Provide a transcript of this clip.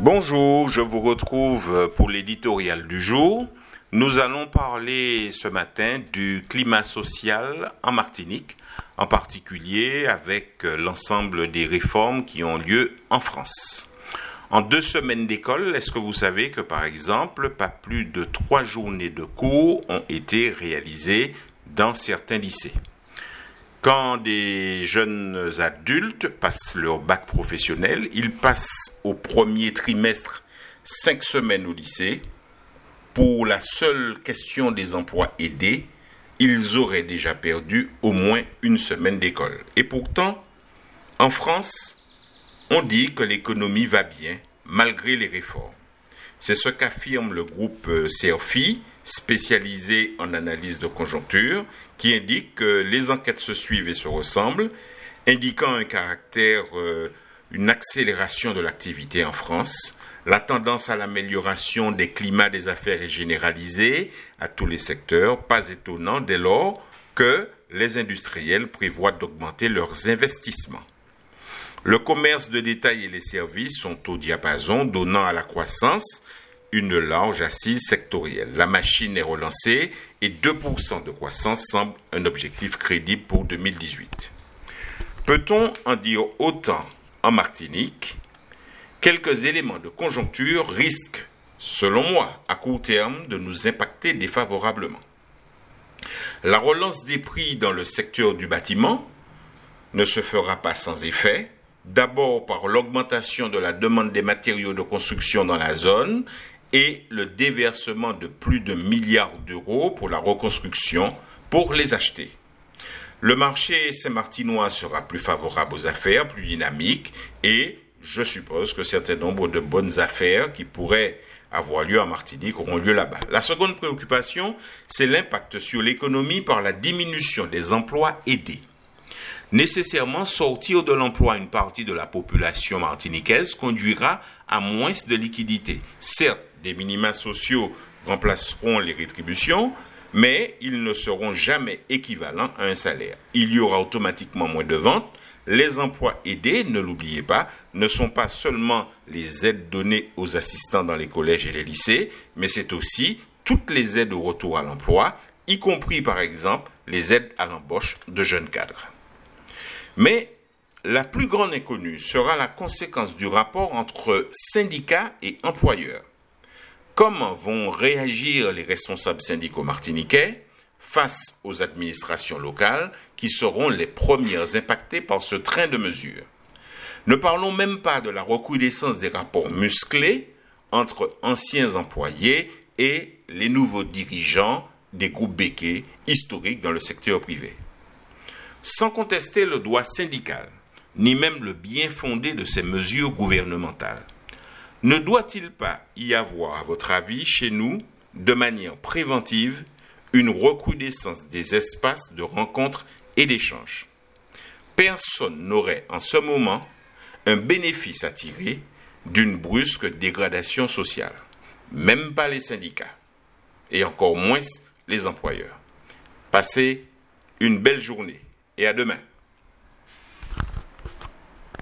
Bonjour, je vous retrouve pour l'éditorial du jour. Nous allons parler ce matin du climat social en Martinique, en particulier avec l'ensemble des réformes qui ont lieu en France. En 2 semaines d'école, est-ce que vous savez que par exemple, pas plus de 3 journées de cours ont été réalisées dans certains lycées? Quand des jeunes adultes passent leur bac professionnel, ils passent au premier trimestre 5 semaines au lycée. Pour la seule question des emplois aidés, ils auraient déjà perdu au moins 1 semaine d'école. Et pourtant, en France, on dit que l'économie va bien, malgré les réformes. C'est ce qu'affirme le groupe CERFI, spécialisé en analyse de conjoncture, qui indique que les enquêtes se suivent et se ressemblent, indiquant une accélération de l'activité en France. La tendance à l'amélioration des climats des affaires est généralisée à tous les secteurs, pas étonnant dès lors que les industriels prévoient d'augmenter leurs investissements. Le commerce de détail et les services sont au diapason, donnant à la croissance une large assise sectorielle. La machine est relancée et 2% de croissance semble un objectif crédible pour 2018. Peut-on en dire autant en Martinique? Quelques éléments de conjoncture risquent, selon moi, à court terme, de nous impacter défavorablement. La relance des prix dans le secteur du bâtiment ne se fera pas sans effet, d'abord par l'augmentation de la demande des matériaux de construction dans la zone et le déversement de plus de milliards d'euros pour la reconstruction pour les acheter. Le marché saint-martinois sera plus favorable aux affaires, plus dynamique et je suppose que certain nombre de bonnes affaires qui pourraient avoir lieu en Martinique auront lieu là-bas. La seconde préoccupation, c'est l'impact sur l'économie par la diminution des emplois aidés. Nécessairement, sortir de l'emploi une partie de la population martiniquaise conduira à moins de liquidités. Certes, des minima sociaux remplaceront les rétributions, mais ils ne seront jamais équivalents à un salaire. Il y aura automatiquement moins de ventes. Les emplois aidés, ne l'oubliez pas, ne sont pas seulement les aides données aux assistants dans les collèges et les lycées, mais c'est aussi toutes les aides au retour à l'emploi, y compris par exemple les aides à l'embauche de jeunes cadres. Mais la plus grande inconnue sera la conséquence du rapport entre syndicats et employeurs. Comment vont réagir les responsables syndicaux martiniquais face aux administrations locales qui seront les premières impactées par ce train de mesures? Ne parlons même pas de la recrudescence des rapports musclés entre anciens employés et les nouveaux dirigeants des groupes béquets historiques dans le secteur privé. Sans contester le droit syndical, ni même le bien fondé de ces mesures gouvernementales, ne doit-il pas y avoir, à votre avis, chez nous, de manière préventive, une recrudescence des espaces de rencontres et d'échanges? Personne n'aurait en ce moment un bénéfice à tirer d'une brusque dégradation sociale, même pas les syndicats, et encore moins les employeurs. Passez une belle journée et à demain.